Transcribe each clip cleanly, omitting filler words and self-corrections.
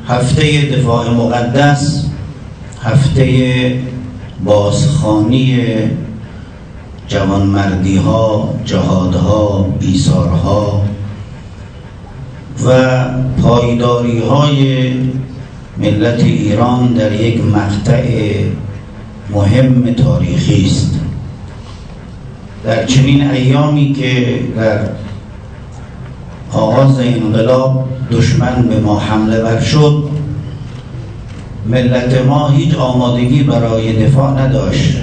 هفته دفاع مقدس، هفته بازخوانی جوانمردی ها، جهادها، ایثارها و پایداری های ملت ایران در یک مقطع مهم تاریخی است. در چنین ایامی که در آغاز انقلاب دشمن به ما حمله ور شد، ملت ما هیچ آمادگی برای دفاع نداشت.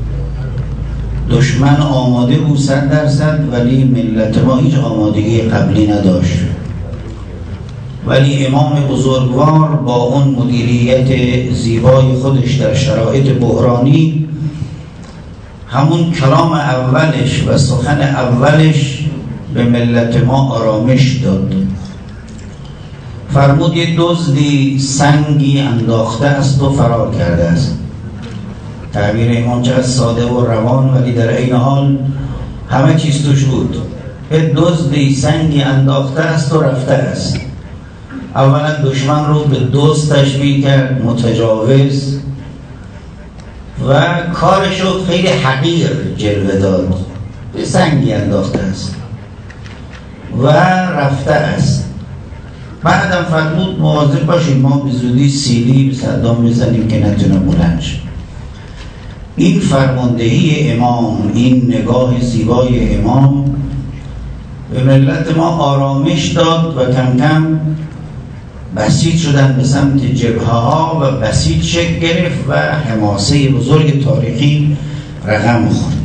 دشمن آماده بود 100%، ولی ملت ما هیچ آمادگی قبلی نداشت. ولی امام بزرگوار با اون مدیریت زیبای خودش در شرایط بحرانی، همون کلام اولش و سخن اولش به ملت ما آرامش داد. فرمود یک دزدی سنگی انداخته است و فرار کرده است. تعبیر امام چقدر ساده و روان، ولی در عین حال همه چیز توش بود. یک دزدی سنگی انداخته است و رفته است. اولا دشمن رو به دزد تشبیه کرد، متجاوز، و کارش رو خیلی حقیر جلوه داد. به سنگی انداخته است و رفته است. بعدم فرمود مواظب باشیم ما به زودی سیلی به صدام بزنیم که نتونه بلند شه. این فرماندهی امام، این نگاه زیبای امام به ملت ما آرامش داد و کم کم بسیط شدن به سمت جبهه ها و بسیط شکل گرفت و حماسه بزرگ تاریخی رقم خورد.